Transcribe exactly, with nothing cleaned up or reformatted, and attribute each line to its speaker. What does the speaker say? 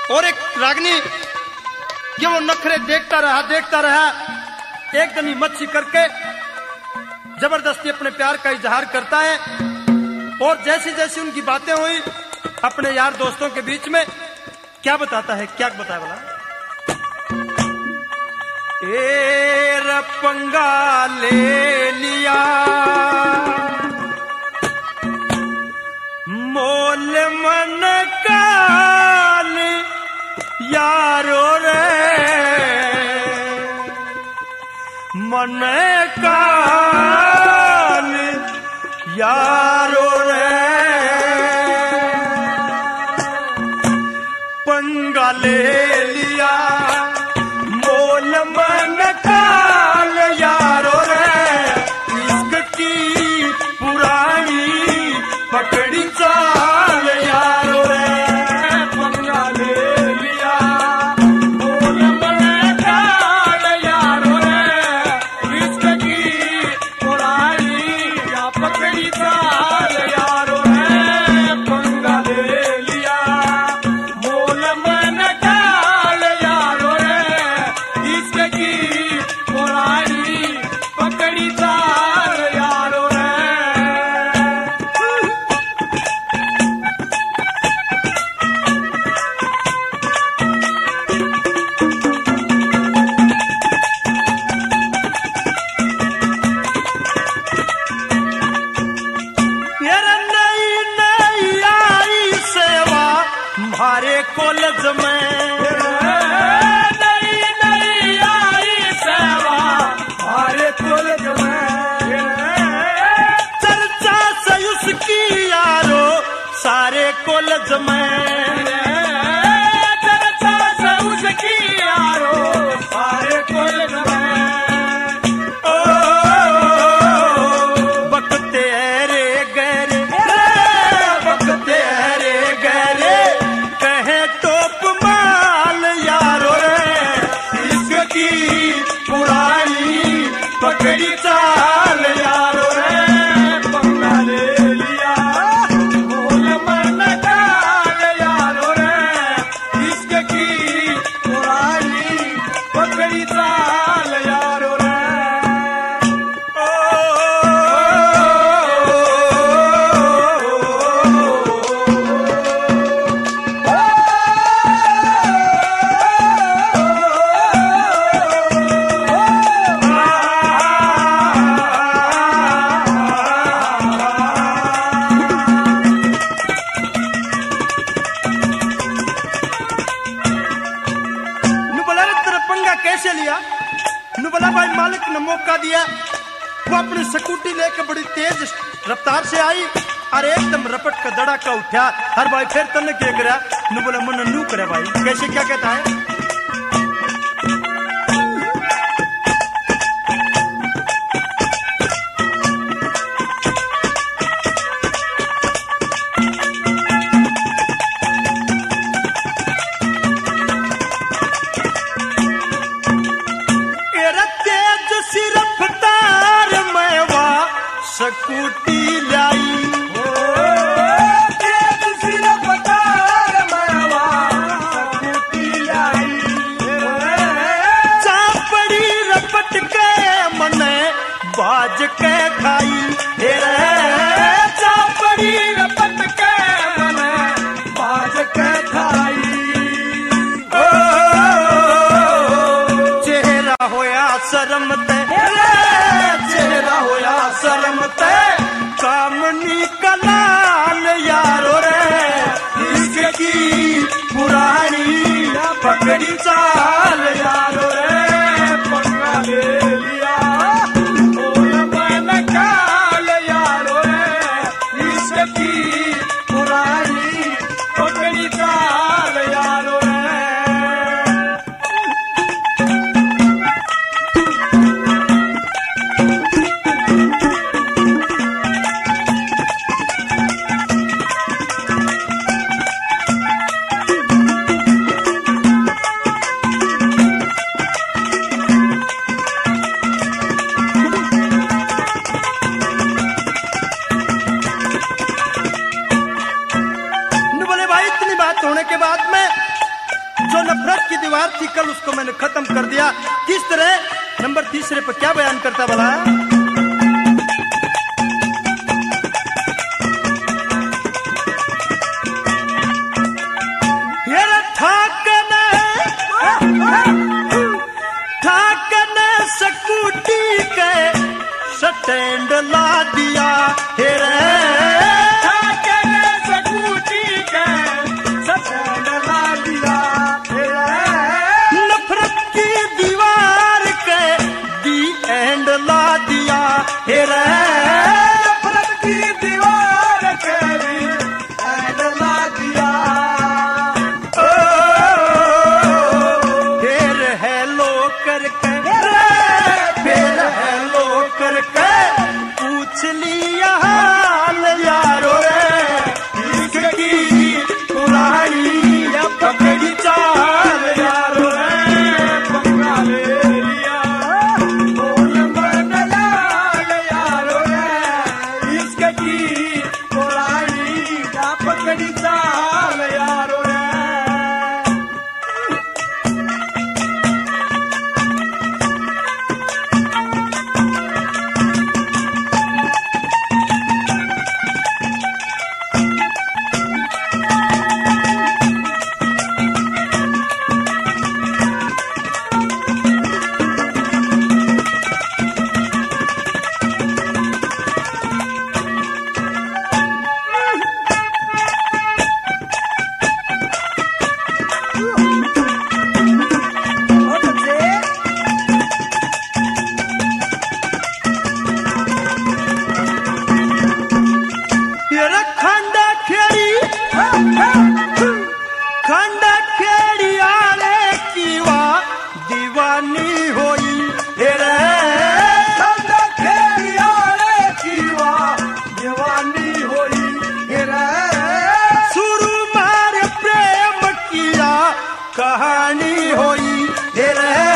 Speaker 1: और एक रागनी ये वो नखरे देखता रहा देखता रहा एकदम ही मच्छी करके जबरदस्ती अपने प्यार का इजहार करता है। और जैसी जैसी उनकी बातें हुई अपने यार दोस्तों के बीच में, क्या बताता है, क्या बताया बोला, ए रपंगा ले लिया मोल मन काल यारो रे, मन काल यारो रे, पंगा ले लिया मोल मन काल यारो रे, इश्क की पुरानी पकड़ी चाल यारो रे, पंगा ले लिया मोल मन काल यारो रे, इश्क की पुरानी या पकड़ी चाल यारो रे, पंगा ले लिया मोल मन काल यारो रे, इश्क की पुरानी पकड़ी चाल यारो रे। मेरा नई नई आई सेवा हमारे कॉलेज में, नई नई आई सेवा हमारे कॉलेज में, चर्चा से उसकी यारो सारे कॉलेज में, चर्चा से उसकी यारो सारे कॉलेज में, ओ बकते रे गहरे बकते रे गहरे कहे टोप माल यारो रे, इसकी पुरानी पकड़ी चाल यारो रे, पंगा ले लिया मोल मन काल यारो रे, इसकी पुरानी पकड़ी चाल यारो रे, नु बोला रे तेरा पंगा कैसे लिया? नु बोला भाई मालिक ने मौका दिया, वो अपनी स्कूटी लेके बड़ी तेज रफ्तार से आई और एकदम रपट का धड़ाका उठा। हर भाई फिर तने क्या करा? नु बोला मन नू करे भाई, कैसे क्या कहता है? एरा तेज सी रफ्तार में वा स्कूटी लाई, तेज सी रफ्तार में वा स्कूटी लाई, चापड़ी रपट के मने बाज के खाई, चापड़ी रपट के मने बाज के खाई, चेहरा होया शर्म ते, चेहरा होया शर्म ते, कामनी कलाल यारो रे, इसकी पुरानी पकड़ी चाल यारो रे, पंगा ले लिया मोल मन काल यारो रे, इसकी पुरानी पकड़ी चाल यारो रे। जो नफरत की दीवार थी कल उसको मैंने खत्म कर दिया। किस तरह? नंबर तीसरे पर क्या बयान करता भला? स्कूटी के स्टैंड ला दिया हेरे, स्कूटी के स्टैंड ला दिया हेरे, नफरत की दीवार के दी एंड ला दिया हेरे, नफरत की दीवार के दी एंड ला दिया। फिर हेलो करके करके पूछ लिया हाल यारो रे, इसकी पुरानी या पकड़ी चाल यारो रे, पंगा ले लिया बोल बदलाल यारो रे, इसकी पुरानी या पकड़ी चाल यारो रे। खंडा खेड़ी आले की वा दीवानी होई रे, खंडा खेड़ी आले की वा दीवानी होई रे, शुरू मार प्रेम किया कहानी होई रे,